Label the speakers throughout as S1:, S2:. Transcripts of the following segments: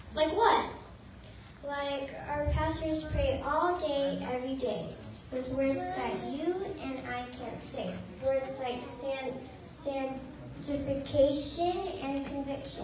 S1: Like what?
S2: Like our pastors pray all day, every day, with words that you and I can't say. Words like sanctification and conviction,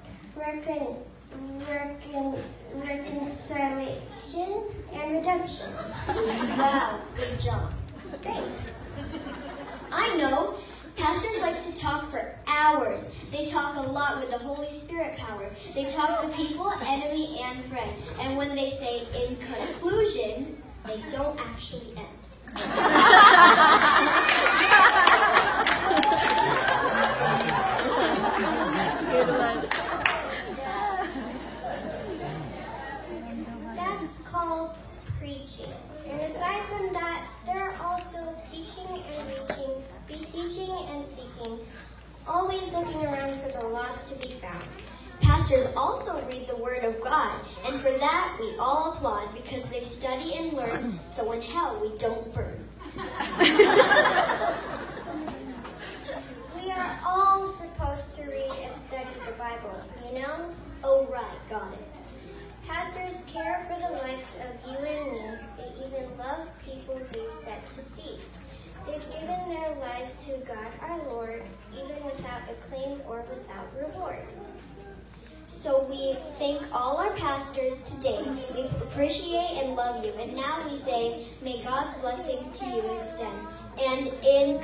S2: reconciliation and redemption.
S1: Wow, good job.
S2: Thanks.
S1: I know. Pastors like to talk for hours. They talk a lot with the Holy Spirit power. They talk to people, enemy, and friend. And when they say in conclusion, they don't actually end.
S2: That's called preaching. And aside from that, there are also teaching and reaching, beseeching and seeking, always looking around for the lost to be found.
S1: Pastors also read the Word of God, and for that we all applaud because they study and learn, so in hell we don't burn.
S2: We are all supposed to read and study the Bible, you know?
S1: Oh right, got it.
S2: Pastors care for the likes of you and me. They even love people they've sent to see. They've given their lives to God our Lord, even without acclaim or without reward.
S1: So we thank all our pastors today. We appreciate and love you. And now we say, may God's blessings to you extend. And in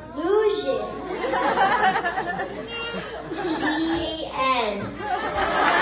S1: conclusion, the end.